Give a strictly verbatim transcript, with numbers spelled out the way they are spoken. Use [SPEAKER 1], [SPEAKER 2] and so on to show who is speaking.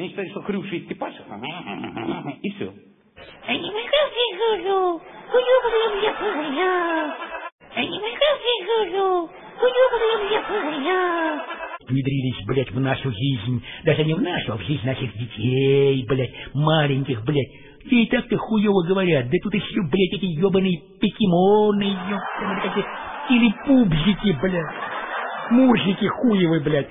[SPEAKER 1] Они считают, что хрюший типаж, и все.
[SPEAKER 2] Внедрились, блядь, в нашу жизнь. Даже не в нашу, а в жизнь наших детей, блядь, маленьких, блядь. Те и так-то хуёво говорят. Да тут еще, блядь, эти ёбаные покемоны, ёбаные, какие или пупсики, блядь. Мурзики хуевы, блядь.